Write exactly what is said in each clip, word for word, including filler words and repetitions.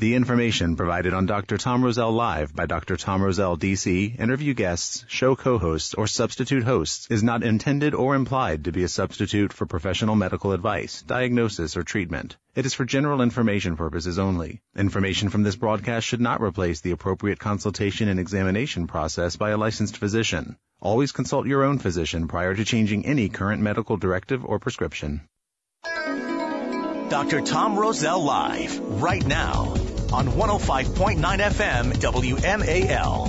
The information provided on Doctor Tom Rosell Live by Doctor Tom Rosell, D C, interview guests, show co-hosts, or substitute hosts is not intended or implied to be a substitute for professional medical advice, diagnosis, or treatment. It is for general information purposes only. Information from this broadcast should not replace the appropriate consultation and examination process by a licensed physician. Always consult your own physician prior to changing any current medical directive or prescription. Doctor Tom Rosell Live, right now, on one oh five point nine F M W M A L.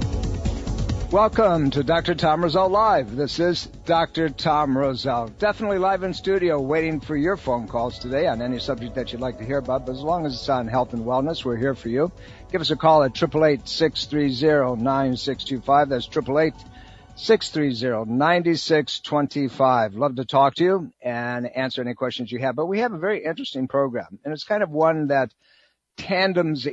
Welcome to Doctor Tom Rosell Live. This is Doctor Tom Rosell. Definitely live in studio, waiting for your phone calls today on any subject that you'd like to hear about. But as long as it's on health and wellness, we're here for you. Give us a call at eight eight eight, six three zero, nine six two five. That's eight eight eight, six three zero, nine six two five. Love to talk to you and answer any questions you have. But we have a very interesting program, and it's kind of one that tandems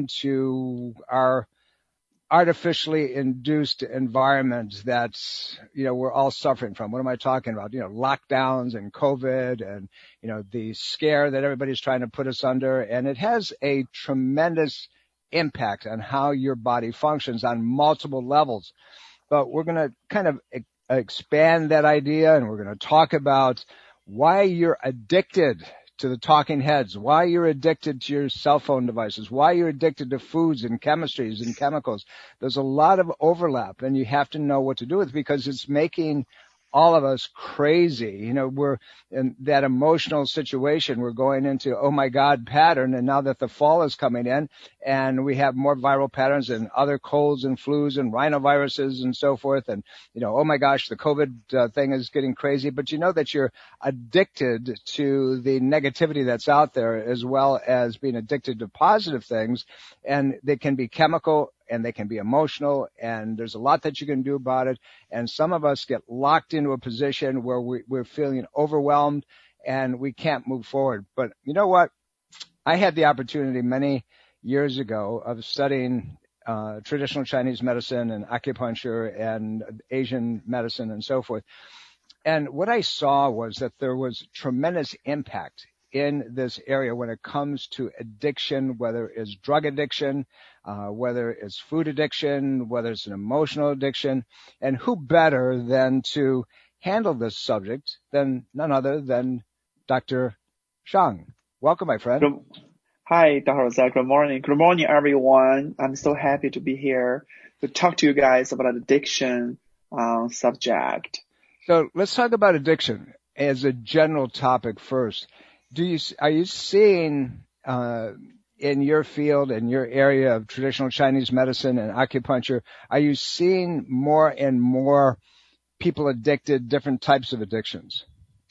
into our artificially induced environment that's, you know, we're all suffering from. What am I talking about? You know, lockdowns and COVID and, you know, the scare that everybody's trying to put us under. And it has a tremendous impact on how your body functions on multiple levels. But we're going to kind of expand that idea, and we're going to talk about why you're addicted to the talking heads, why you're addicted to your cell phone devices, why you're addicted to foods and chemistries and chemicals. There's a lot of overlap, and you have to know what to do with it because it's making all of us crazy. You know, we're in that emotional situation. We're going into, oh my God, pattern. And now that the fall is coming in and we have more viral patterns and other colds and flus and rhinoviruses and so forth. And, you know, oh my gosh, the COVID uh, thing is getting crazy. But you know that you're addicted to the negativity that's out there as well as being addicted to positive things. And they can be chemical and they can be emotional, and there's a lot that you can do about it. And some of us get locked into a position where we, we're feeling overwhelmed and we can't move forward. But you know what? I had the opportunity many years ago of studying uh, traditional Chinese medicine and acupuncture and Asian medicine and so forth. And what I saw was that there was tremendous impact in this area when it comes to addiction, whether it's drug addiction, uh, whether it's food addiction, whether it's an emotional addiction. And who better than to handle this subject than none other than Doctor Shang. Welcome, my friend. Good. Hi, Doctor Rosell. Good morning. Good morning, everyone. I'm so happy to be here to talk to you guys about addiction uh, subject. So let's talk about addiction as a general topic first. Do you, are you seeing, uh, in your field, in your area of traditional Chinese medicine and acupuncture, are you seeing more and more people addicted, different types of addictions?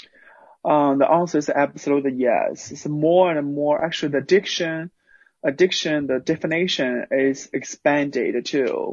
Um, the answer is absolutely yes. It's more and more, actually the addiction, addiction, the definition is expanded too.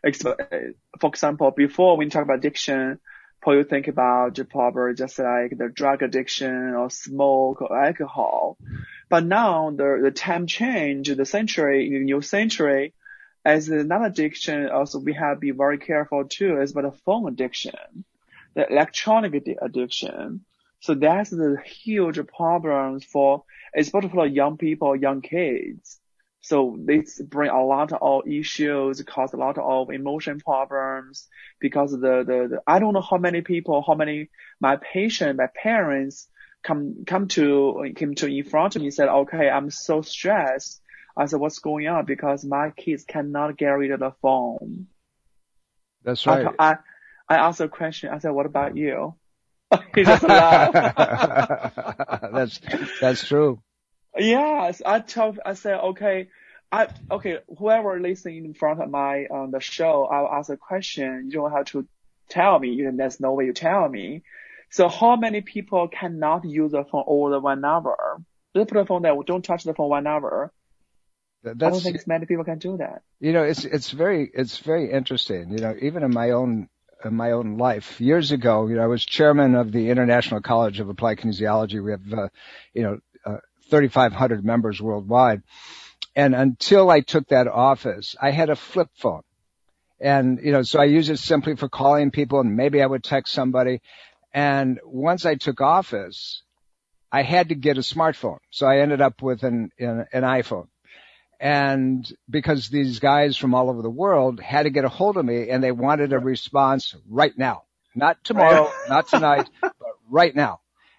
For example, before when you talk about addiction, you think about probably just like the drug addiction or smoke or alcohol. But now the, the time change, the century, new century, as another addiction, also we have to be very careful too, is about the phone addiction, the electronic addiction. So that's the huge problem for, especially for young people, young kids. So this bring a lot of issues, cause a lot of emotion problems because of the, the, the, I don't know how many people, how many, my patient, my parents come, come to, came to in front of me and said, okay, I'm so stressed. I said, what's going on? Because my kids cannot get rid of the phone. That's right. I, I, I asked a question. I said, what about you? He just laughed. That's, that's true. Yes, I tell, I say, okay, I, okay, whoever listening in front of my, um, the show, I'll ask a question. You don't have to tell me. You, there's no way you tell me. So how many people cannot use the phone over one hour? Just put the phone there. Don't touch the phone one hour. That's, I don't think many people can do that. You know, it's, it's very, it's very interesting. You know, even in my own, in my own life, years ago, you know, I was chairman of the International College of Applied Kinesiology. We have, uh, you know, uh, thirty-five hundred members worldwide. And until I took that office, I had a flip phone. And, you know, so I use it simply for calling people, and maybe I would text somebody. And once I took office, I had to get a smartphone. So I ended up with an, an, an iPhone. And because these guys from all over the world had to get a hold of me and they wanted a response right now, not tomorrow, not tonight, but right now.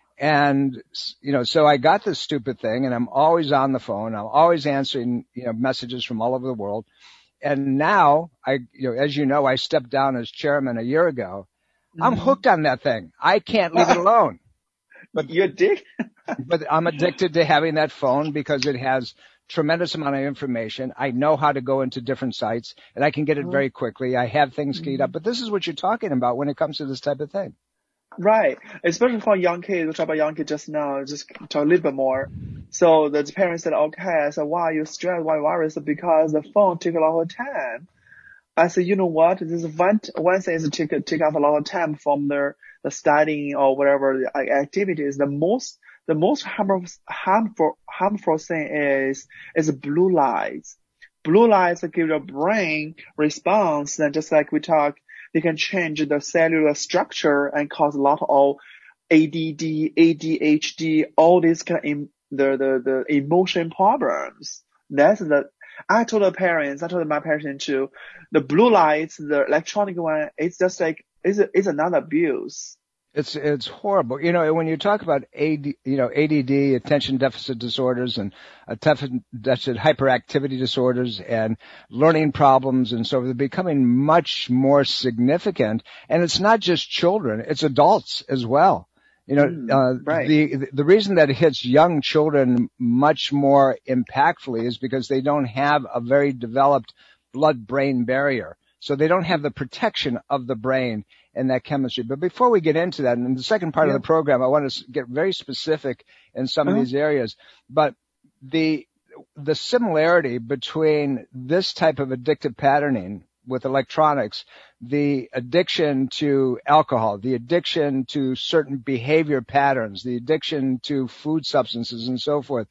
And, you know, so I got this stupid thing and I'm always on the phone. I'm always answering, you know, messages from all over the world. And now I, you know, as you know, I stepped down as chairman a year ago. Mm-hmm. I'm hooked on that thing. I can't leave it alone. But you're addicted. But I'm addicted to having that phone because it has tremendous amount of information. I know how to go into different sites and I can get it very quickly. I have things keyed up, but this is what you're talking about when it comes to this type of thing. Right. Especially for young kids. We talked about young kids just now, just talk a little bit more. So the parents said, okay, I said, why are you stressed? Why worried? So because the phone took a lot of time. I said, you know what? This is one, one thing is to take, take off a lot of time from the, the studying or whatever the activities. The most The most harmful, harmful, harmful thing is, is blue lights. Blue lights give your brain response. And just like we talked, they can change the cellular structure and cause a lot of A D D, A D H D, all these kind of, the, the, the emotion problems. That's the, I told the parents, I told my parents too, the blue lights, the electronic one, it's just like, it's, it's another abuse. It's it's horrible. You know, when you talk about A D, you know, A D D, attention deficit disorders, and attention deficit hyperactivity disorders, and learning problems, and so they're becoming much more significant. And it's not just children; it's adults as well. You know, mm, uh, right. the the reason that it hits young children much more impactfully is because they don't have a very developed blood-brain barrier, so they don't have the protection of the brain and that chemistry. But before we get into that, and in the second part yeah. of the program, I want to get very specific in some uh-huh. of these areas. But the the similarity between this type of addictive patterning with electronics, the addiction to alcohol, the addiction to certain behavior patterns, the addiction to food substances and so forth,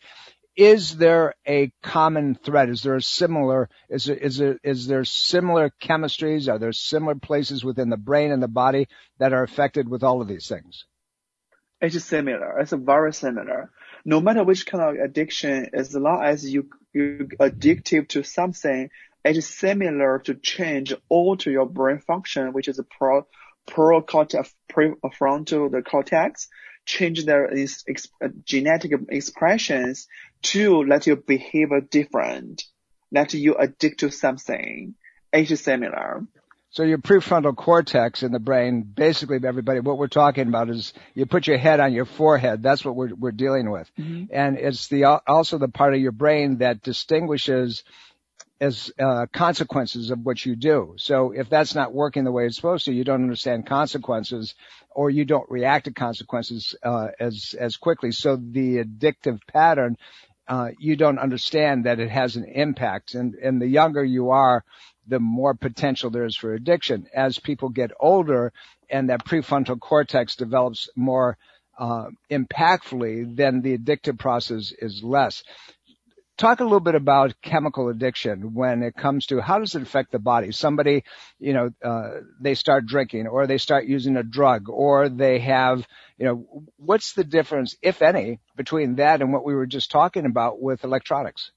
is there a common thread? Is there a similar, is there, is there, is there similar chemistries? Are there similar places within the brain and the body that are affected with all of these things? It's similar. It's very similar. No matter which kind of addiction, as long as you, you're addictive to something, it's similar to change, alter your brain function, which is a pro, pro cortex, prefrontal the cortex, change their ex, ex, genetic expressions to let your behavior different, let you addict to something. It's similar. So your prefrontal cortex in the brain, basically everybody, what we're talking about is you put your head on your forehead. That's what we're, we're dealing with. Mm-hmm. And it's the, also the part of your brain that distinguishes as uh, consequences of what you do. So if that's not working the way it's supposed to, you don't understand consequences, or you don't react to consequences uh, as as quickly. So the addictive pattern, uh, you don't understand that it has an impact. And and the younger you are, the more potential there is for addiction. As people get older and that prefrontal cortex develops more uh, impactfully, then the addictive process is less. Talk a little bit about chemical addiction when it comes to how does it affect the body? Somebody, you know, uh, they start drinking, or they start using a drug, or they have, you know, what's the difference, if any, between that and what we were just talking about with electronics?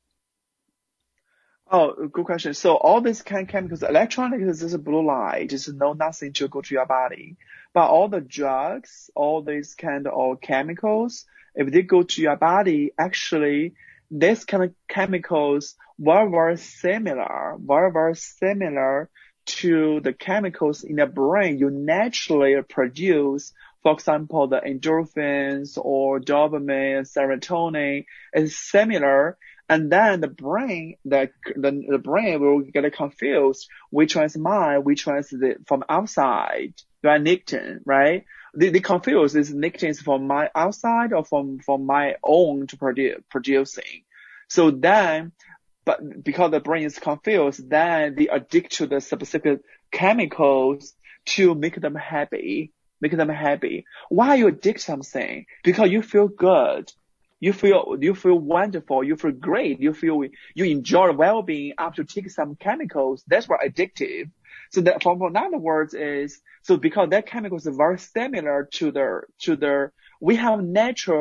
Oh, good question. So all these kind of chemicals, electronics is just a blue light, just no nothing to go to your body. But all the drugs, all these kind of chemicals, if they go to your body, actually, these kind of chemicals were very similar, very, very similar to the chemicals in the brain you naturally produce. For example, the endorphins or dopamine, serotonin is similar. And then the brain, the, the, the brain will get confused. Which one is mine? Which one is the, from outside? Right? Nicotine, right? They, they confuse is nicotine is from my outside or from, from my own to produce, producing. So then, but because the brain is confused, then they addict to the specific chemicals to make them happy, make them happy. Why you addict something? Because you feel good. You feel, you feel wonderful. You feel great. You feel, you enjoy well-being after taking some chemicals. That's what addictive. So that from another words is, so because that chemicals are very similar to the, to the, we have natural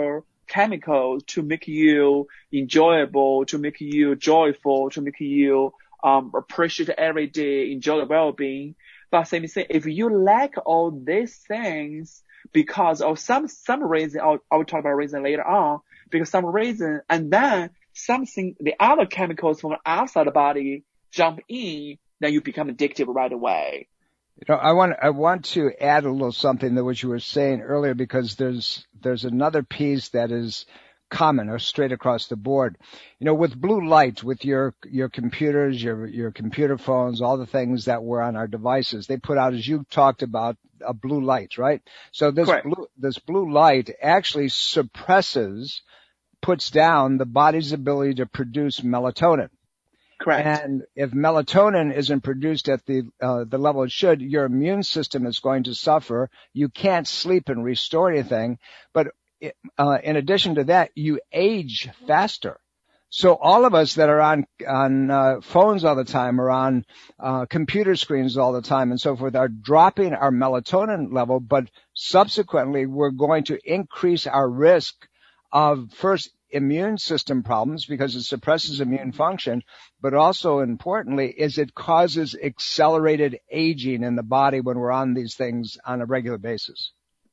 chemicals to make you enjoyable, to make you joyful, to make you um, appreciate every day, enjoy the well-being. But same thing, if you lack all these things because of some some reason, I'll, I'll talk about reason later on, because some reason, and then something, the other chemicals from outside the body jump in, then you become addicted right away. You know, I want I want to add a little something to what you were saying earlier, because there's there's another piece that is common or straight across the board. You know, with blue light, with your your computers, your your computer phones, all the things that were on our devices, they put out, as you talked about, a blue light, right? So this Correct. blue this blue light actually suppresses, puts down the body's ability to produce melatonin. Correct. And if melatonin isn't produced at the uh, the level it should, your immune system is going to suffer. You can't sleep and restore anything. But it, uh, in addition to that, you age faster. So all of us that are on on uh, phones all the time, or on uh, computer screens all the time, and so forth, are dropping our melatonin level. But subsequently, we're going to increase our risk of, first, immune system problems, because it suppresses immune function, but also importantly is it causes accelerated aging in the body when we're on these things on a regular basis.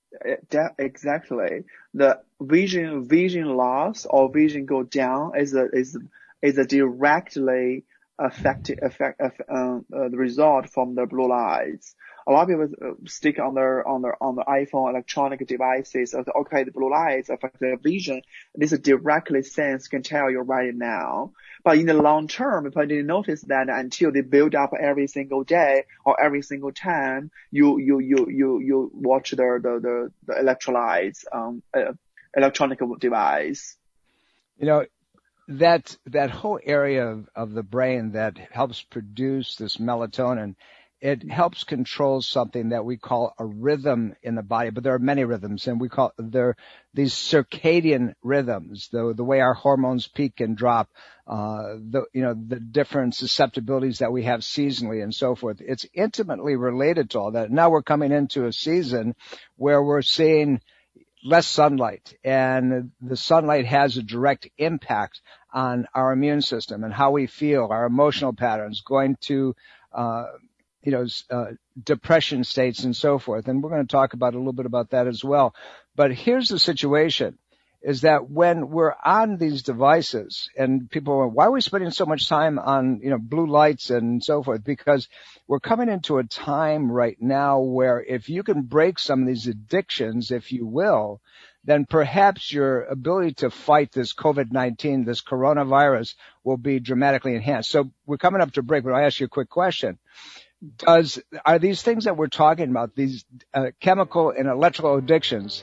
Exactly. The vision vision loss or vision go down is a is is a directly affected effect of um, uh, the result from the blue lights. A lot of people stick on their on their on the iPhone electronic devices. Okay, the blue lights affect their vision. This is directly sense can tell you right now. But in the long term, if I didn't notice that until they build up every single day or every single time you you you you you watch the the the, the electrolytes um uh, electronic device. You know, that that whole area of, of the brain that helps produce this melatonin, it helps control something that we call a rhythm in the body, but there are many rhythms, and we call they're these circadian rhythms, the the way our hormones peak and drop, uh, the you know the different susceptibilities that we have seasonally and so forth. It's intimately related to all that. Now we're coming into a season where we're seeing less sunlight, and the sunlight has a direct impact on our immune system and how we feel, our emotional patterns, going to uh you know, uh, depression states and so forth. And we're going to talk about a little bit about that as well. But here's the situation, is that when we're on these devices and people are, why are we spending so much time on, you know, blue lights and so forth? Because we're coming into a time right now where if you can break some of these addictions, if you will, then perhaps your ability to fight this COVID nineteen, this coronavirus, will be dramatically enhanced. So we're coming up to break, but I'll ask you a quick question. Does, are these things that we're talking about, these uh, chemical and electrical addictions,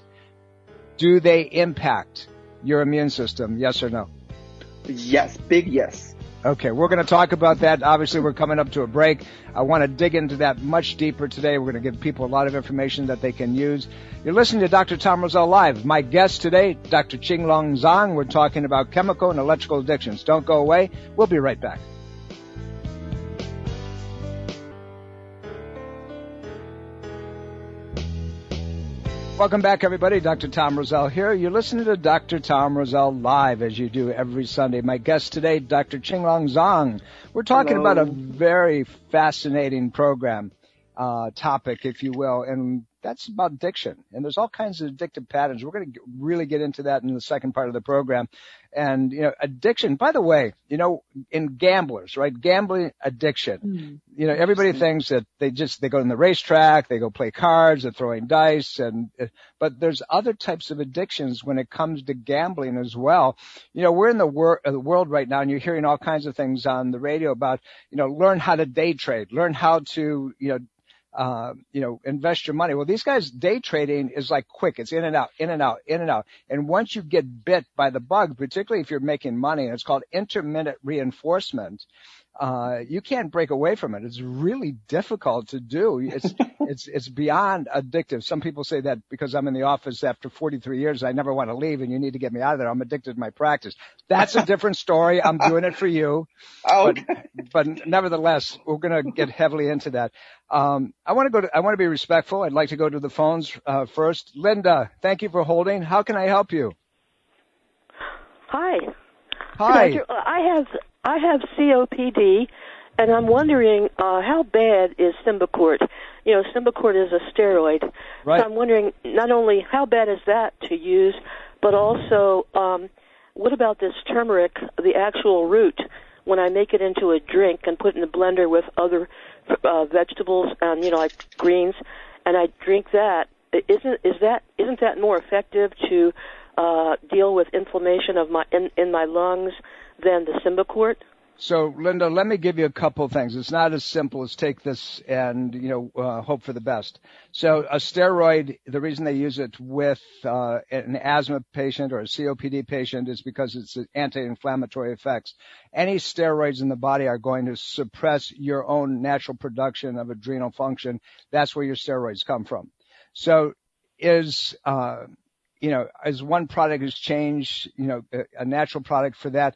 do they impact your immune system? Yes or no? Yes, big yes. Okay, we're going to talk about that. Obviously, we're coming up to a break. I want to dig into that much deeper today. We're going to give people a lot of information that they can use. You're listening to Doctor Tom Rosell Live. My guest today, Doctor Qinglong Zhang. We're talking about chemical and electrical addictions. Don't go away. We'll be right back. Welcome back, everybody. Doctor Tom Rosell here. You're listening to Doctor Tom Rosell Live, as you do every Sunday. My guest today, Doctor Qinglong Zhang. We're talking Hello. about a very fascinating program, uh, topic, if you will, and that's about addiction. And there's all kinds of addictive patterns. We're going to really get into that in the second part of the program. And, you know, addiction, by the way, you know, in gamblers, right? Gambling addiction. Mm. You know, everybody thinks that they just, they go in the racetrack, they go play cards, they're throwing dice, and, but there's other types of addictions when it comes to gambling as well. You know, we're in the, wor- the world right now, and you're hearing all kinds of things on the radio about, you know, learn how to day trade, learn how to, you know, Uh, you know, invest your money. Well, these guys, day trading is like quick. It's in and out, in and out, in and out. And once you get bit by the bug, particularly if you're making money, and it's called intermittent reinforcement, uh, you can't break away from it. It's really difficult to do. It's, it's, it's beyond addictive. Some people say that because I'm in the office after forty-three years, I never want to leave, and you need to get me out of there. I'm addicted to my practice. That's a different story. I'm doing it for you. Okay. But, but nevertheless, we're going to get heavily into that. Um, I want to go to, I want to be respectful. I'd like to go to the phones, uh, first. Linda, thank you for holding. How can I help you? Hi. Hi. Doctor, I have I have C O P D, and I'm wondering uh, how bad is Symbicort? You know, Symbicort is a steroid. Right. So I'm wondering not only how bad is that to use, but also um, what about this turmeric, the actual root, when I make it into a drink and put it in the blender with other uh, vegetables and, you know, like greens, and I drink that, isn't is that isn't that more effective to uh, deal with inflammation of my in, in my lungs than the Symbicort? So, Linda, let me give you a couple of things. It's not as simple as take this and, you know, uh, hope for the best. So a steroid, the reason they use it with uh, an asthma patient or a C O P D patient is because it's anti-inflammatory effects. Any steroids in the body are going to suppress your own natural production of adrenal function. That's where your steroids come from. So is, uh, you know, as one product has changed, you know, a, a natural product for that,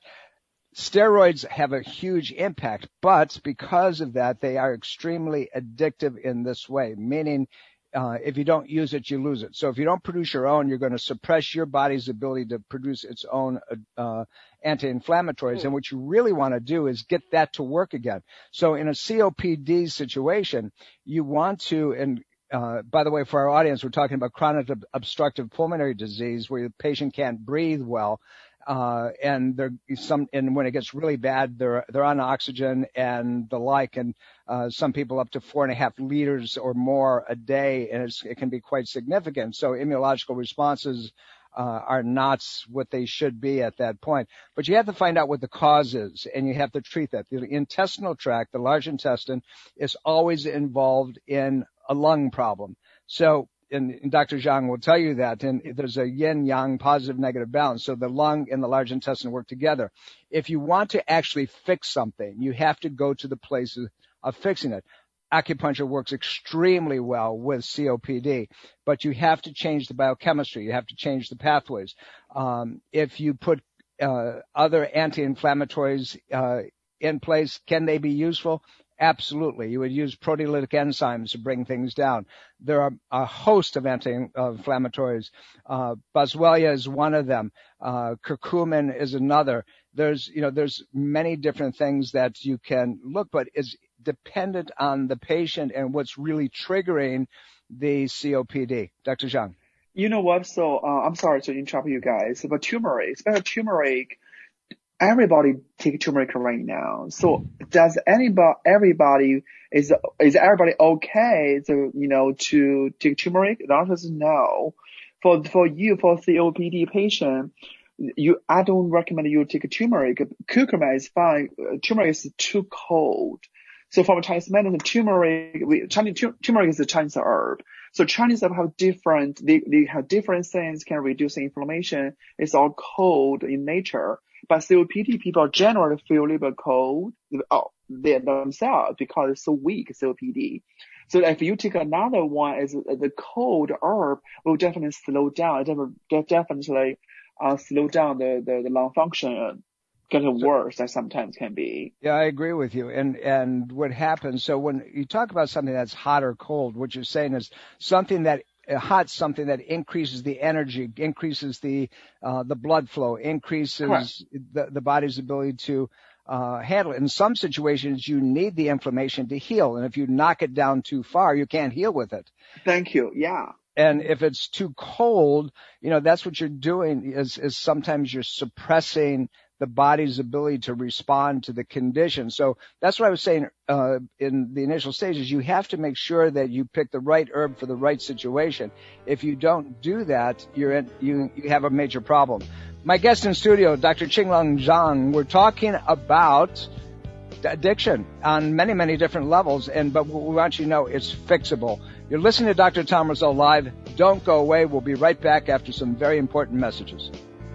steroids have a huge impact, but because of that, they are extremely addictive in this way, meaning uh, if you don't use it, you lose it. So if you don't produce your own, you're going to suppress your body's ability to produce its own uh, anti-inflammatories. Mm. And what you really want to do is get that to work again. So in a C O P D situation, you want to, and Uh, by the way, for our audience, we're talking about chronic ob- obstructive pulmonary disease where the patient can't breathe well. Uh, and they're some, and when it gets really bad, they're, they're on oxygen and the like. And, uh, some people up to four and a half liters or more a day. And it's, it can be quite significant. So immunological responses, uh, are not what they should be at that point. But you have to find out what the cause is and you have to treat that. The intestinal tract, the large intestine, is always involved in a lung problem. So, and, and Doctor Zhang will tell you that, and there's a yin-yang, positive-negative balance. So the lung and the large intestine work together. If you want to actually fix something, you have to go to the places of fixing it. Acupuncture works extremely well with C O P D, but you have to change the biochemistry. You have to change the pathways. Um, if you put uh, other anti-inflammatories uh, in place, can they be useful? Absolutely. You would use proteolytic enzymes to bring things down. There are a host of anti-inflammatories. Uh, Boswellia is one of them. Uh, curcumin is another. There's, you know, there's many different things that you can look, but it's dependent on the patient and what's really triggering the C O P D. Doctor Zhang. You know what? So, uh, I'm sorry to interrupt you guys, but turmeric, especially turmeric, everybody take turmeric right now. So does anybody, everybody, is, is everybody okay to, you know, to take turmeric? The answer is no. For, for you, for C O P D patient, you, I don't recommend you take turmeric. Curcuma is fine. Turmeric is too cold. So from Chinese medicine, turmeric, we, Chinese, turmeric is a Chinese herb. So Chinese herb have different, they, they have different things can reduce inflammation. It's all cold in nature. But C O P D people generally feel a little bit cold, oh, they themselves because it's so weak, C O P D. So if you take another one as the cold herb, will definitely slow down, it definitely uh, slow down the, the, the lung function. Getting worse that sometimes can be. Yeah, I agree with you. And, and what happens, so when you talk about something that's hot or cold, what you're saying is something that hot, something that increases the energy, increases the, uh, the blood flow, increases the, the body's ability to, uh, handle it. In some situations, you need the inflammation to heal. And if you knock it down too far, you can't heal with it. Thank you. Yeah. And if it's too cold, you know, that's what you're doing is, is sometimes you're suppressing the body's ability to respond to the condition. So that's what I was saying uh, in the initial stages. You have to make sure that you pick the right herb for the right situation. If you don't do that, you're in, you you have a major problem. My guest in studio, Doctor Qinglong Zhang, we're talking about addiction on many, many different levels, and but we want you to know it's fixable. You're listening to Doctor Tom Rosell Live. Don't go away. We'll be right back after some very important messages.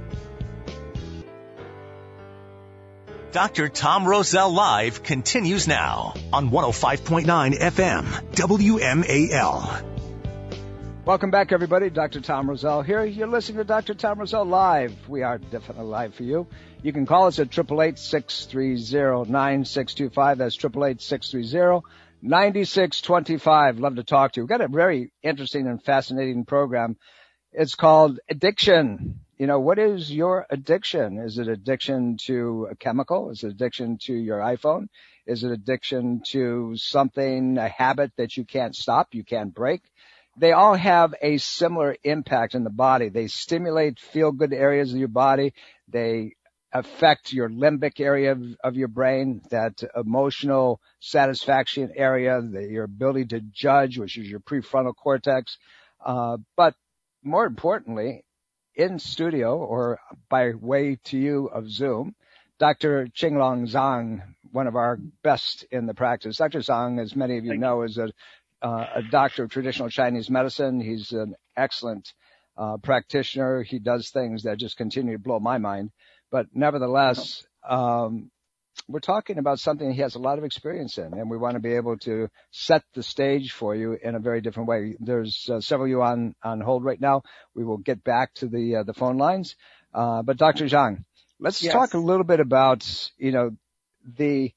Doctor Tom Rosell Live continues now on one oh five point nine F M W M A L. Welcome back, everybody. Doctor Tom Rosell here. You're listening to Doctor Tom Rosell Live. We are definitely live for you. You can call us at eight eight eight, six three zero, nine six two five. That's eight eight eight, six three zero, nine six two five. Love to talk to you. We've got a very interesting and fascinating program. It's called Addiction. you know, what is your addiction? Is it addiction to a chemical? Is it addiction to your iPhone? Is it addiction to something, a habit that you can't stop, you can't break? They all have a similar impact in the body. They stimulate feel-good areas of your body. They affect your limbic area of, of your brain, that emotional satisfaction area, the, your ability to judge, which is your prefrontal cortex. Uh, but more importantly, in studio or by way to you of Zoom, Doctor Qinglong Zhang, one of our best in the practice. Doctor Zhang, as many of you Thank know, you. is a, uh, a doctor of traditional Chinese medicine. He's an excellent uh, practitioner. He does things that just continue to blow my mind. But nevertheless, um, we're talking about something he has a lot of experience in, and we want to be able to set the stage for you in a very different way. There's uh, several of you on, on hold right now. We will get back to the uh, the phone lines. Uh, but Doctor Zhang, let's Yes. talk a little bit about, you know, the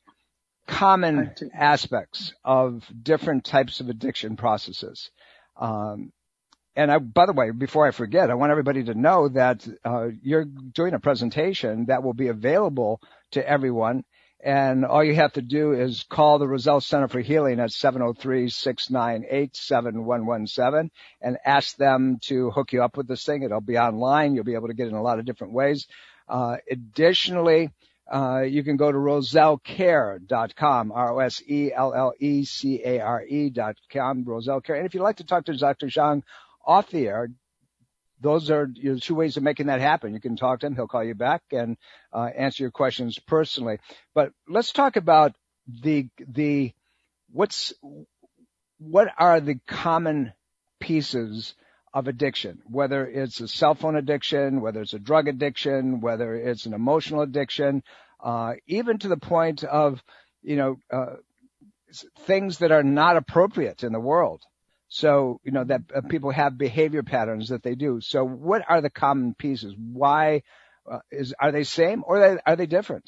common aspects of different types of addiction processes. Um, And I, by the way, before I forget, I want everybody to know that uh, you're doing a presentation that will be available to everyone. And all you have to do is call the Roselle Center for Healing at seven oh three, six nine eight, seven one one seven and ask them to hook you up with this thing. It'll be online. You'll be able to get it in a lot of different ways. Uh, additionally, uh, you can go to roselle care dot com, R O S E L L E C A R E dot com, Roselle Care. And if you'd like to talk to Doctor Zhang off the air, those are your two ways of making that happen. You can talk to him. He'll call you back and uh, answer your questions personally. But let's talk about the the what's what are the common pieces of addiction, whether it's a cell phone addiction, whether it's a drug addiction, whether it's an emotional addiction, uh, even to the point of, you know, uh, things that are not appropriate in the world. So, you know, that uh, people have behavior patterns that they do. So what are the common pieces? Why uh, is, are they same or are they, are they different?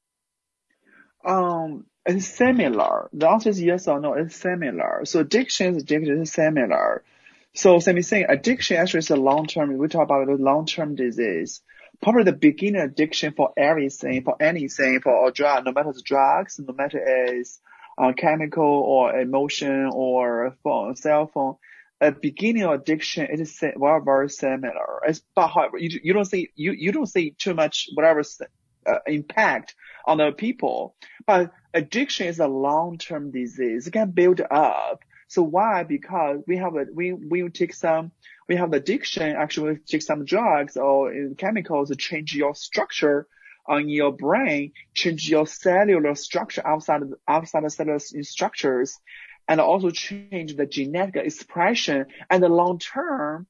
Um, it's similar. The answer is yes or no. It's similar. So addiction is addiction is similar. So same thing. Addiction actually is a long-term. We talk about a long-term disease. Probably the beginning addiction for everything, for anything, for a drug, no matter the drugs, no matter it's uh, chemical or emotion or phone, cell phone. A beginning of addiction is very, very similar. It's, but however, you, you don't see, you, you don't see too much, whatever, uh, impact on the people. But addiction is a long-term disease. It can build up. So why? Because we have a, we, we take some, we have addiction, actually we take some drugs or chemicals to change your structure on your brain, change your cellular structure outside of, outside of cellular structures, and also change the genetic expression. And the long term,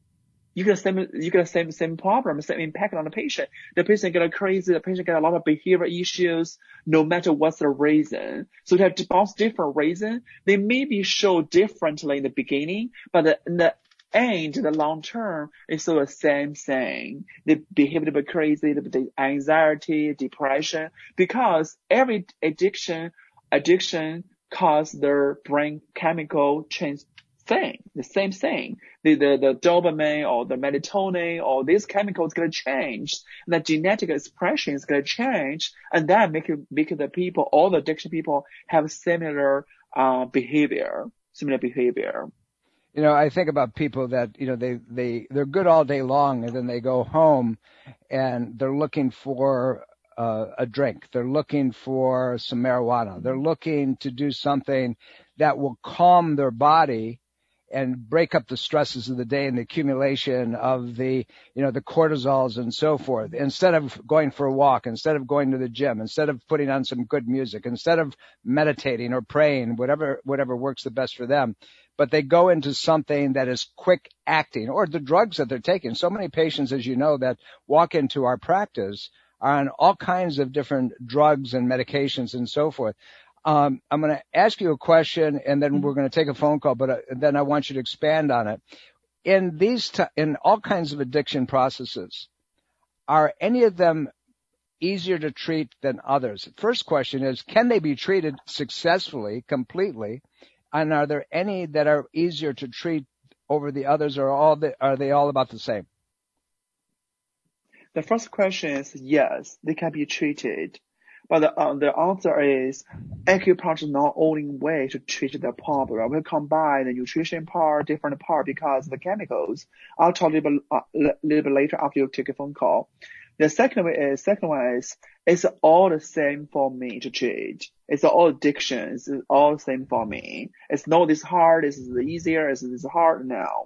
you get the same, you get the same, same problem, same impact on the patient. The patient get crazy, the patient get a lot of behavior issues, no matter what's the reason. So they have both different reasons. They maybe show differently in the beginning, but the, in the end, in the long term, it's still the same thing. They behave a bit crazy, the anxiety, depression, because every addiction, addiction cause their brain chemical change thing, the same thing. The, the, the dopamine or the melatonin or these chemicals gonna change. And the genetic expression is gonna change. And that make it, make the people, all the addiction people have similar, uh, behavior, similar behavior. You know, I think about people that, you know, they, they, they're good all day long and then they go home and they're looking for uh, a drink. They're looking for some marijuana. They're looking to do something that will calm their body and break up the stresses of the day and the accumulation of the, you know, the cortisols and so forth. Instead of going for a walk, instead of going to the gym, instead of putting on some good music, instead of meditating or praying, whatever, whatever works the best for them. But they go into something that is quick acting, or the drugs that they're taking. So many patients, as you know, that walk into our practice are on all kinds of different drugs and medications and so forth. Um, I'm going to ask you a question, and then we're going to take a phone call, but uh, then I want you to expand on it. In these, t- in all kinds of addiction processes, are any of them easier to treat than others? First question is, can they be treated successfully, completely? And are there any that are easier to treat over the others, or all the, are they all about the same? The first question is yes, they can be treated. But the, uh, the answer is acupuncture is not only way to treat the problem. We combine the nutrition part, different part because of the chemicals. I'll talk a little bit, uh, little bit later after you take a phone call. The second way is, second one is, it's all the same for me to treat. It's all addictions. It's all the same for me. It's not this hard. This is easier. It's this hard now.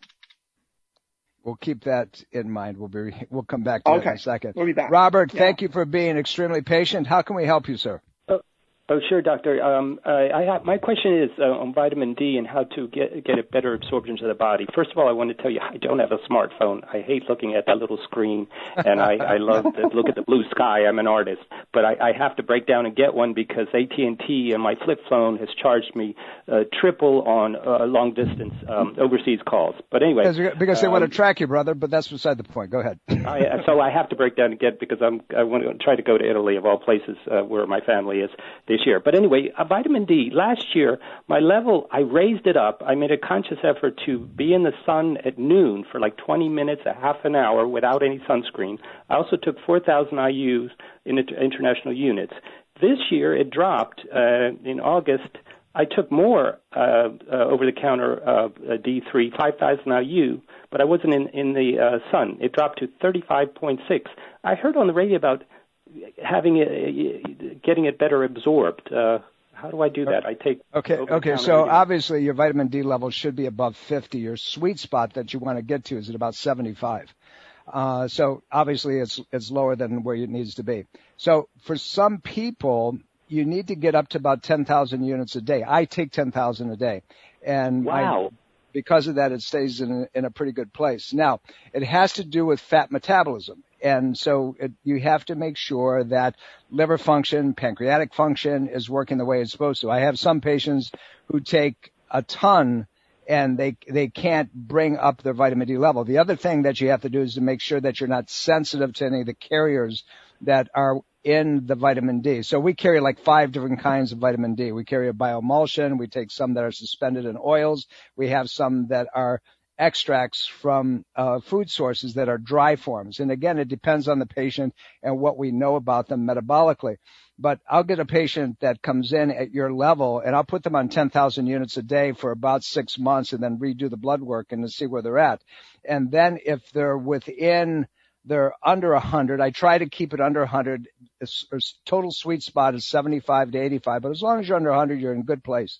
We'll keep that in mind. We'll be, we'll come back to okay. that in a second. We'll be back. Robert, yeah. thank you for being extremely patient. How can we help you, sir? Oh, sure, doctor. Um, I, I have, my question is uh, on vitamin D and how to get get a better absorption to the body. First of all, I want to tell you I don't have a smartphone. I hate looking at that little screen, and I, I love to look at the blue sky. I'm an artist, but I, I have to break down and get one because A T and T and my flip phone has charged me uh, triple on uh, long distance um, overseas calls. But anyway, because, because they um, want to track you, brother. But that's beside the point. Go ahead. I, so I have to break down and get because I'm I want to try to go to Italy of all places uh, where my family is this year. But anyway. Uh, vitamin D, last year, my level, I raised it up. I made a conscious effort to be in the sun at noon for like twenty minutes, a half an hour without any sunscreen. I also took four thousand I U's in international units. This year, it dropped uh, in August. I took more uh, uh, over-the-counter uh, D three, five thousand I U, but I wasn't in, in the uh, sun. It dropped to thirty-five point six. I heard on the radio about having it, getting it better absorbed. Uh, How do I do that? I take okay. Okay. So obviously your vitamin D level should be above fifty. Your sweet spot that you want to get to is at about seventy-five. Uh, so obviously it's it's lower than where it needs to be. So for some people, you need to get up to about ten thousand units a day. I take ten thousand a day, and wow. I, because of that, it stays in a, in a pretty good place. Now, it has to do with fat metabolism. And so it, you have to make sure that liver function, pancreatic function is working the way it's supposed to. I have some patients who take a ton and they they can't bring up their vitamin D level. The other thing that you have to do is to make sure that you're not sensitive to any of the carriers that are in the vitamin D. So we carry like five different kinds of vitamin D. We carry a bioemulsion. We take some that are suspended in oils. We have some that are extracts from uh, food sources that are dry forms. And again, it depends on the patient and what we know about them metabolically. But I'll get a patient that comes in at your level and I'll put them on ten thousand units a day for about six months and then redo the blood work and to see where they're at. And then if they're within, they're under one hundred, I try to keep it under one hundred. It's, it's total sweet spot is seventy-five to eighty-five. But as long as you're under one hundred, you're in a good place.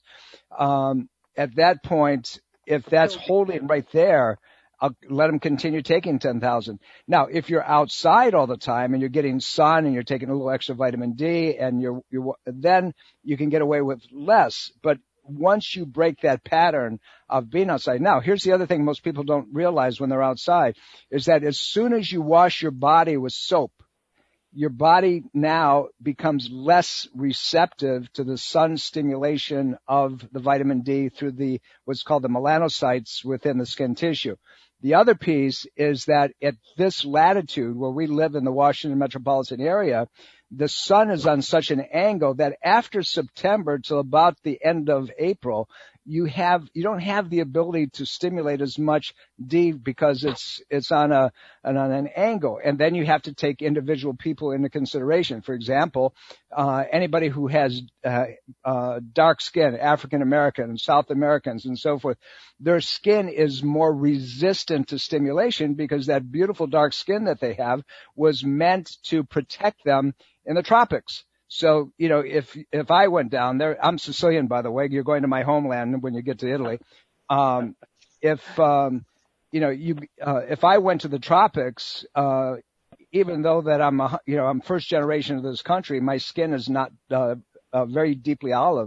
Um, at that point, if that's holding right there, I'll let them continue taking ten thousand. Now, if you're outside all the time and you're getting sun and you're taking a little extra vitamin D and you're, you're, then you can get away with less. But once you break that pattern of being outside. Now, here's the other thing most people don't realize when they're outside is that as soon as you wash your body with soap, your body now becomes less receptive to the sun stimulation of the vitamin D through the what's called the melanocytes within the skin tissue. The other piece is that at this latitude where we live in the Washington metropolitan area, the sun is on such an angle that after September till about the end of April, you have, you don't have the ability to stimulate as much D because it's, it's on a, on an angle. And then you have to take individual people into consideration. For example, uh, anybody who has, uh, uh, dark skin, African American, South Americans and so forth, their skin is more resistant to stimulation because that beautiful dark skin that they have was meant to protect them in the tropics. So, you know, if, if I went down there, I'm Sicilian, by the way, you're going to my homeland when you get to Italy. Um, if, um, you know, you, uh, if I went to the tropics, uh, even though that I'm, a, you know, I'm first generation of this country, my skin is not, uh, uh, very deeply olive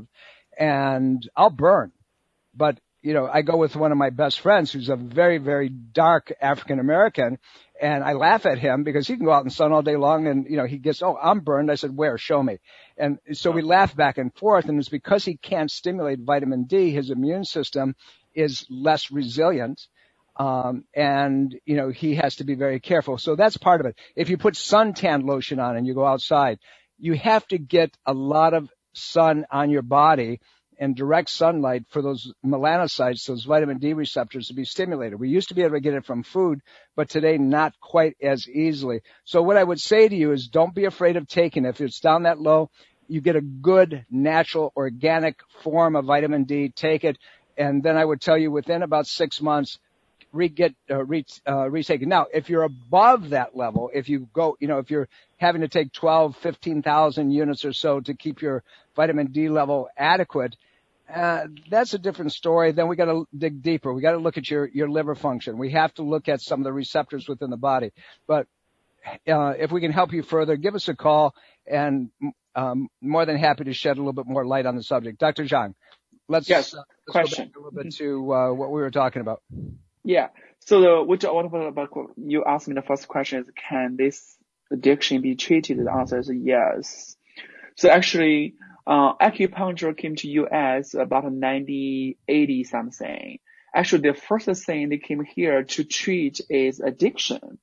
and I'll burn. But, you know, I go with one of my best friends who's a very, very dark African American. And I laugh at him because he can go out in the sun all day long and, you know, he gets, oh, I'm burned. I said, where? Show me. And so we laugh back and forth. And it's because he can't stimulate vitamin D, his immune system is less resilient. Um, and, you know, he has to be very careful. So that's part of it. If you put suntan lotion on and you go outside, you have to get a lot of sun on your body. in direct sunlight for those melanocytes, those vitamin D receptors to be stimulated. We used to be able to get it from food, but today not quite as easily. So what I would say to you is don't be afraid of taking it. If it's down that low, you get a good, natural, organic form of vitamin D, take it. And then I would tell you within about six months, re get, uh, re, uh, retake it. Now, if you're above that level, if you go, you know, if you're having to take twelve, fifteen thousand units or so to keep your vitamin D level adequate, uh, that's a different story. Then we got to dig deeper. We got to look at your, your liver function. We have to look at some of the receptors within the body. But, uh, if we can help you further, give us a call, and, um, more than happy to shed a little bit more light on the subject. Doctor Zhang, let's, yes, uh, let's question. go back a little bit to, uh, what we were talking about. Yeah. So the, what, what about, you asked me the first question is, can this addiction be treated? The answer is yes. So actually, uh, acupuncture came to U S about nineteen eighty something. Actually, the first thing they came here to treat is addiction.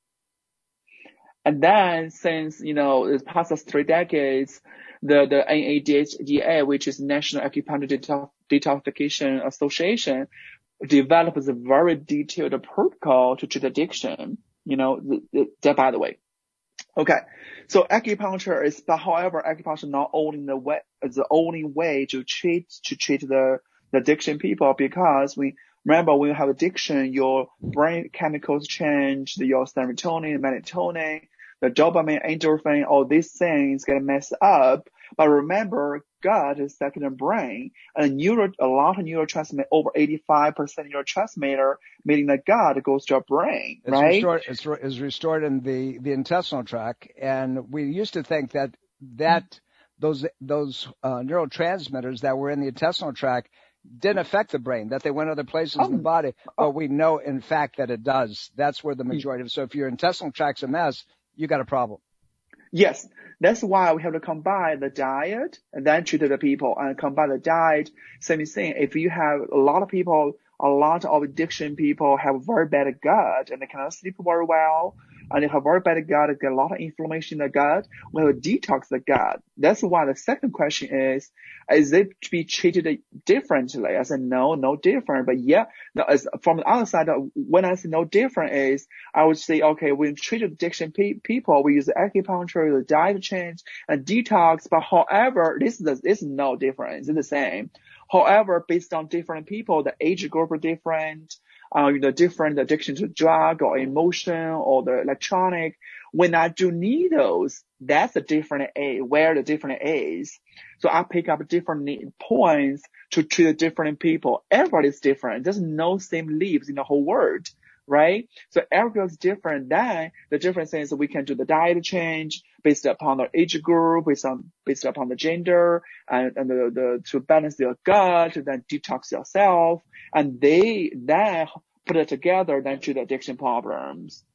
And then since, you know, the past three decades, the, the N A D H D A, which is National Acupuncture Detoxification Association, develops a very detailed protocol to treat addiction. You know, that by the way. Okay. So acupuncture is, but however, acupuncture not only the way, is the only way to treat, to treat the, the addiction people, because we, remember when you have addiction, your brain chemicals change, your serotonin, melatonin, the dopamine, endorphin, all these things get messed up. But remember, gut is second in brain, and neuro, a lot of neurotransmitter, over eighty-five percent neurotransmitter, meaning the gut goes to your brain, it's right? Restored, it's, re, it's restored in the, the intestinal tract, and we used to think that that those those uh, neurotransmitters that were in the intestinal tract didn't affect the brain, that they went other places oh, in the body, but oh. we know in fact that it does. That's where the majority of. So if your intestinal tract's a mess, you got a problem. Yes, that's why we have to combine the diet and then treat the people, and combine the diet. Same thing. If you have a lot of people, a lot of addiction people have very bad gut and they cannot sleep very well, and they have very bad gut, they get a lot of inflammation in the gut, we have to detox the gut. That's why the second question is, is it to be treated differently? I said, no, no different. But yeah, no, as, from the other side, when I say no different is, I would say, okay, we treat addiction pe- people, we use the acupuncture, the diet change, and detox. But however, this is, this is no different. It's the same. However, based on different people, the age group are different, uh, you know, different addiction to drug or emotion or the electronic. When I do needles, that's a different A, where the different A's. So I pick up different points to treat different people. Everybody's different. There's no same leaves in the whole world, right? So everybody's different. Then the difference is that we can do the diet change based upon the age group, based on, based upon the gender, and, and the, the, to balance your gut, then detox yourself, and they then put it together, then treat the addiction problems.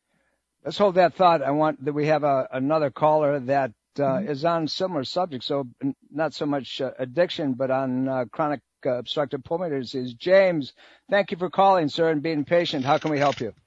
Let's hold that thought. I want that we have a, another caller that uh, mm-hmm. is on similar subject, so not so much uh, addiction, but on uh, chronic uh, obstructive pulmonary disease. James, thank you for calling, sir, and being patient. How can we help you?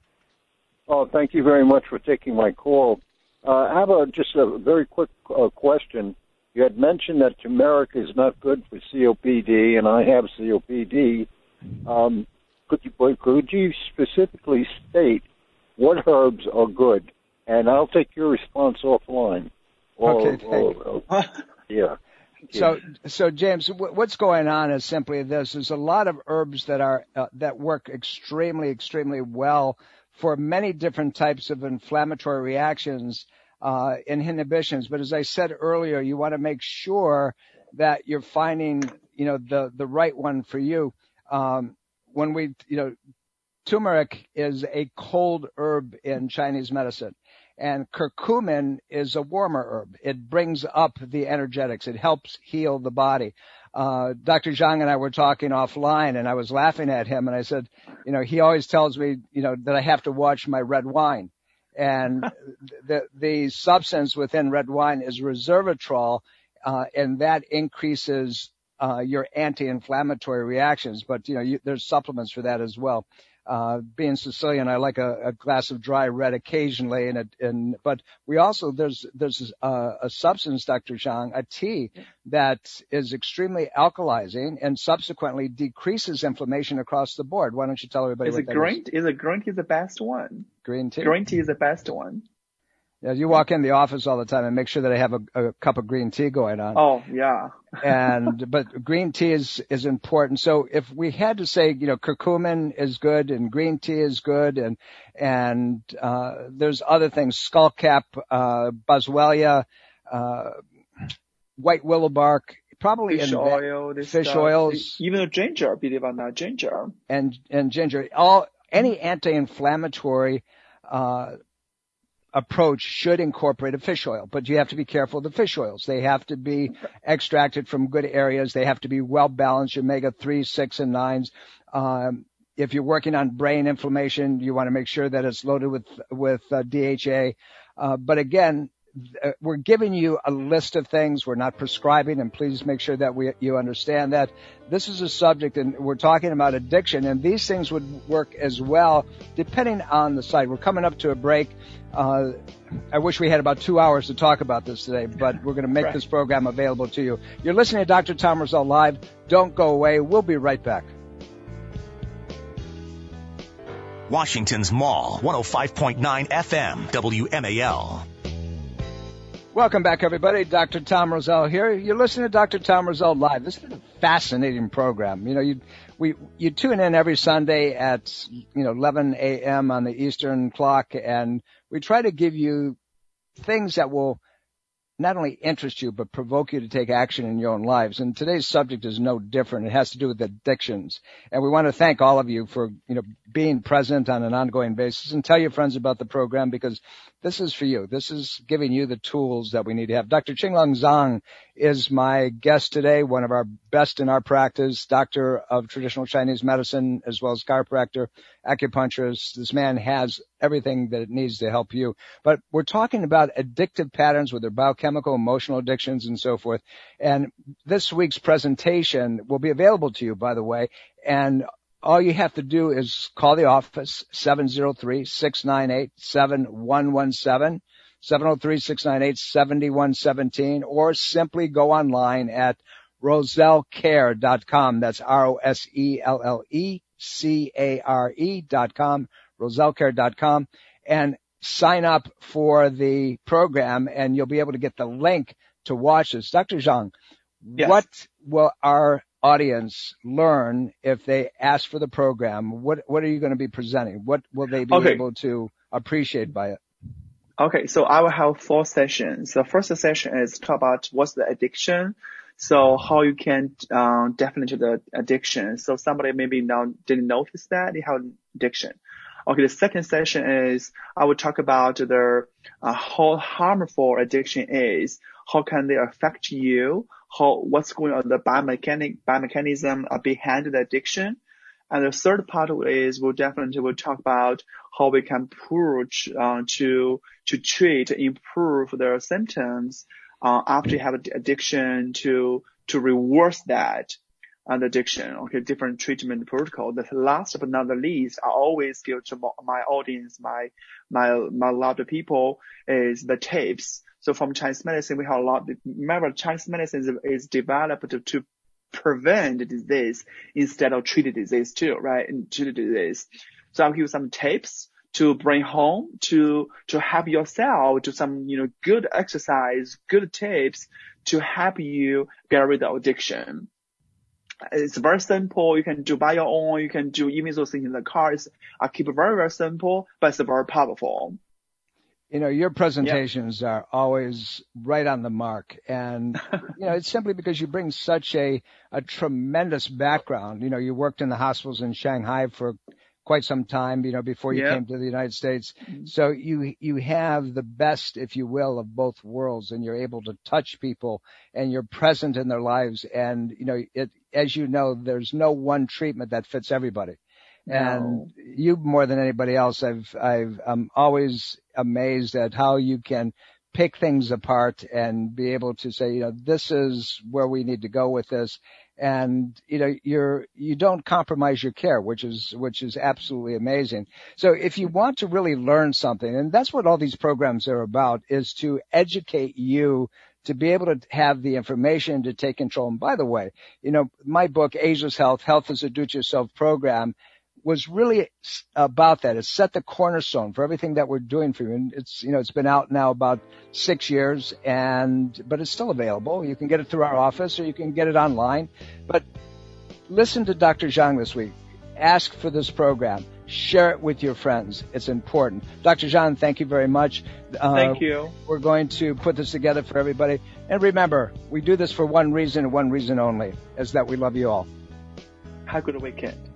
Oh, thank you very much for taking my call. Uh, I have a, just a very quick uh, question. You had mentioned that turmeric is not good for C O P D, and I have C O P D. Um, could you, could you specifically state what herbs are good? And I'll take your response offline. Or, okay, thank or, or, yeah. So, so James, what's going on is simply this: there's a lot of herbs that are uh, that work extremely, extremely well for many different types of inflammatory reactions, uh, inhibitions. But as I said earlier, you want to make sure that you're finding, you know, the the right one for you. Um, when we, you know, turmeric is a cold herb in Chinese medicine, and curcumin is a warmer herb. It brings up the energetics. It helps heal the body. Uh, Doctor Zhang and I were talking offline, and I was laughing at him, and I said, you know, he always tells me, you know, that I have to watch my red wine. And the, the substance within red wine is resveratrol, uh, and that increases uh, your anti-inflammatory reactions. But, you know, you, there's supplements for that as well. Uh, being Sicilian, I like a, a glass of dry red occasionally, and, it, and but we also there's there's a, a substance, Doctor Zhang, a tea that is extremely alkalizing and subsequently decreases inflammation across the board. Why don't you tell everybody is what it that green, is? Is it green tea the best one? Green tea. Green tea is the best one. Yeah, you walk in the office all the time and make sure that I have a, a cup of green tea going on. Oh, yeah. and but green tea is is important. So if we had to say, you know, curcumin is good and green tea is good, and and uh, there's other things, skullcap, uh, boswellia, uh, white willow bark, probably fish in oil, fish stuff. oils, even the ginger. Believe it or not, ginger and and ginger. All any anti-inflammatory Uh, approach should incorporate a fish oil, but you have to be careful of the fish oils. They have to be extracted from good areas. They have to be well balanced, omega three, six, and nines. Um, if you're working on brain inflammation, you want to make sure that it's loaded with, with uh, D H A. Uh, but again, we're giving you a list of things. We're not prescribing, and please make sure that we, you understand that this is a subject, and we're talking about addiction, and these things would work as well, depending on the site. We're coming up to a break. Uh, I wish we had about two hours to talk about this today, but we're going to make right. this program available to you. You're listening to Doctor Tom Rosell Live. Don't go away. We'll be right back. Washington's Mall, one oh five point nine F M, W M A L. Welcome back, everybody. Doctor Tom Rosell here. You're listening to Doctor Tom Rosell Live. This is a fascinating program. You know, you we you tune in every Sunday at you know eleven a.m. on the Eastern clock, and we try to give you things that will not only interest you but provoke you to take action in your own lives. And today's subject is no different. It has to do with addictions, and we want to thank all of you for you know being present on an ongoing basis, and tell your friends about the program, because this is for you. This is giving you the tools that we need to have. Doctor Qinglong Zhang is my guest today, one of our best in our practice, doctor of traditional Chinese medicine, as well as chiropractor, acupuncturist. This man has everything that it needs to help you. But we're talking about addictive patterns with their biochemical, emotional addictions, and so forth. And this week's presentation will be available to you, by the way, and all you have to do is call the office, seven oh three, six nine eight, seven one one seven, seven oh three, six nine eight, seven one one seven, or simply go online at roselle care dot com. That's R O S E L L E C A R E dot com, roselle care dot com, and sign up for the program, and you'll be able to get the link to watch this. Doctor Zhang, yes. What will our audience learn if they ask for the program? What what are you going to be presenting? What will they be okay. able to appreciate by it? Okay, so I will have four sessions. The first session is talk about what's the addiction, so how you can um, definitely the addiction. So somebody maybe now didn't notice that they have addiction. Okay, the second session is I will talk about the uh, how harmful addiction is, how can they affect you, how what's going on the biomechanic biomechanism behind the addiction. And the third part is we'll definitely will talk about how we can approach uh, to to treat, improve their symptoms uh, after you have an addiction, to to reverse that and addiction. Okay, different treatment protocol. The last but not the least, I always give to my audience, my my my loved people, is the tips. So from Chinese medicine, we have a lot. Remember, Chinese medicine is, is developed to, to prevent the disease instead of treat the disease too, right? And treat the disease. So I'll give you some tips to bring home to to help yourself, to some you know good exercise, good tips to help you get rid of addiction. It's very simple. You can do by your own. You can do even those things in the car. It's, I keep it very very simple, but it's very powerful. You know, your presentations yep. are always right on the mark. And, you know, it's simply because you bring such a, a tremendous background. You know, you worked in the hospitals in Shanghai for quite some time, you know, before you yep. came to the United States. Mm-hmm. So you, you have the best, if you will, of both worlds, and you're able to touch people and you're present in their lives. And, you know, it, as you know, there's no one treatment that fits everybody. No. And you more than anybody else, I've, I've, I'm always amazed at how you can pick things apart and be able to say, you know, this is where we need to go with this. And, you know, you're, you don't compromise your care, which is, which is absolutely amazing. So if you want to really learn something, and that's what all these programs are about, is to educate you to be able to have the information to take control. And by the way, you know, my book, Ageless Health, Health is a Do-It-Yourself program, was really about that. It set the cornerstone for everything that we're doing for you. And it's, you know, it's been out now about six years and, but it's still available. You can get it through our office or you can get it online. But listen to Doctor Zhang this week. Ask for this program. Share it with your friends. It's important. Doctor Zhang, thank you very much. Uh, thank you. We're going to put this together for everybody. And remember, we do this for one reason and one reason only, is that we love you all. Have a good weekend.